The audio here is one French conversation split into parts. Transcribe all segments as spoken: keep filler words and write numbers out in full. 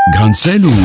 Grain de sel ou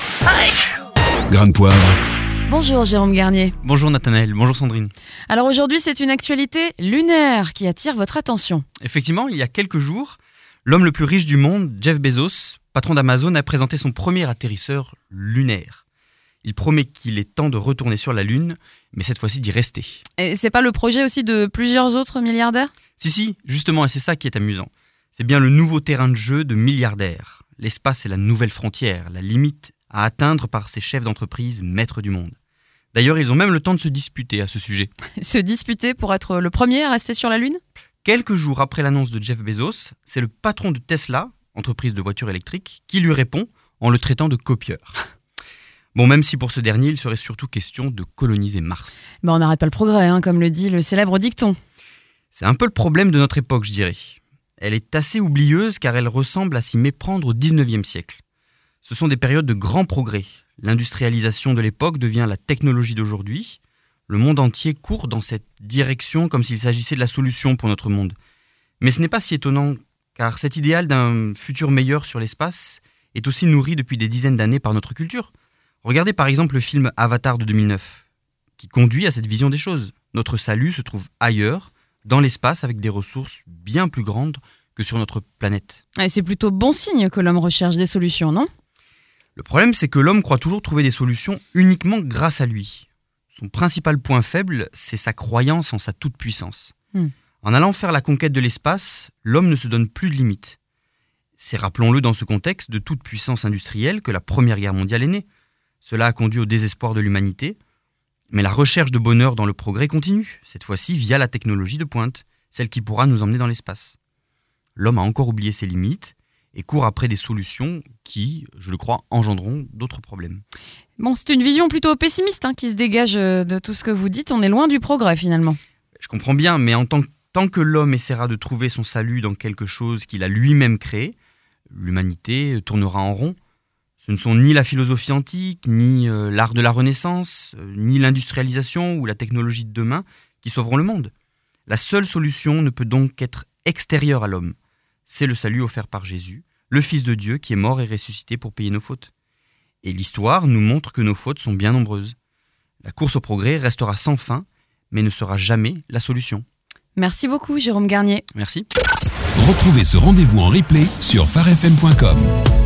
grain de poivre? Bonjour Jérôme Garnier. Bonjour Nathanaël, bonjour Sandrine. Alors aujourd'hui, c'est une actualité lunaire qui attire votre attention. Effectivement, il y a quelques jours, l'homme le plus riche du monde, Jeff Bezos, patron d'Amazon, a présenté son premier atterrisseur lunaire. Il promet qu'il est temps de retourner sur la Lune, mais cette fois-ci d'y rester. Et c'est pas le projet aussi de plusieurs autres milliardaires ? Si, si, justement, et c'est ça qui est amusant. C'est bien le nouveau terrain de jeu de milliardaires. L'espace est la nouvelle frontière, la limite à atteindre par ces chefs d'entreprise maîtres du monde. D'ailleurs, ils ont même le temps de se disputer à ce sujet. Se disputer pour être le premier à rester sur la Lune ? Quelques jours après l'annonce de Jeff Bezos, c'est le patron de Tesla, entreprise de voitures électriques, qui lui répond en le traitant de copieur. Bon, même si pour ce dernier, il serait surtout question de coloniser Mars. Ben on n'arrête pas le progrès, hein, comme le dit le célèbre dicton. C'est un peu le problème de notre époque, je dirais. Elle est assez oublieuse car elle ressemble à s'y méprendre au dix-neuvième siècle. Ce sont des périodes de grands progrès. L'industrialisation de l'époque devient la technologie d'aujourd'hui. Le monde entier court dans cette direction comme s'il s'agissait de la solution pour notre monde. Mais ce n'est pas si étonnant, car cet idéal d'un futur meilleur sur l'espace est aussi nourri depuis des dizaines d'années par notre culture. Regardez par exemple le film Avatar de deux mille neuf, qui conduit à cette vision des choses. Notre salut se trouve ailleurs, dans l'espace, avec des ressources bien plus grandes que sur notre planète. Et c'est plutôt bon signe que l'homme recherche des solutions, non ? Le problème, c'est que l'homme croit toujours trouver des solutions uniquement grâce à lui. Son principal point faible, c'est sa croyance en sa toute-puissance. Hmm. En allant faire la conquête de l'espace, l'homme ne se donne plus de limites. C'est, rappelons-le, dans ce contexte de toute puissance industrielle que la Première Guerre mondiale est née. Cela a conduit au désespoir de l'humanité. Mais la recherche de bonheur dans le progrès continue, cette fois-ci via la technologie de pointe, celle qui pourra nous emmener dans l'espace. L'homme a encore oublié ses limites et court après des solutions qui, je le crois, engendreront d'autres problèmes. Bon, c'est une vision plutôt pessimiste hein, qui se dégage de tout ce que vous dites. On est loin du progrès finalement. Je comprends bien, mais en tant, tant que l'homme essaiera de trouver son salut dans quelque chose qu'il a lui-même créé, l'humanité tournera en rond. Ce ne sont ni la philosophie antique, ni euh, l'art de la Renaissance, euh, ni l'industrialisation ou la technologie de demain qui sauveront le monde. La seule solution ne peut donc être extérieure à l'homme. C'est le salut offert par Jésus, le Fils de Dieu qui est mort et ressuscité pour payer nos fautes. Et l'histoire nous montre que nos fautes sont bien nombreuses. La course au progrès restera sans fin, mais ne sera jamais la solution. Merci beaucoup Jérôme Garnier. Merci. Retrouvez ce rendez-vous en replay sur phare f m point com.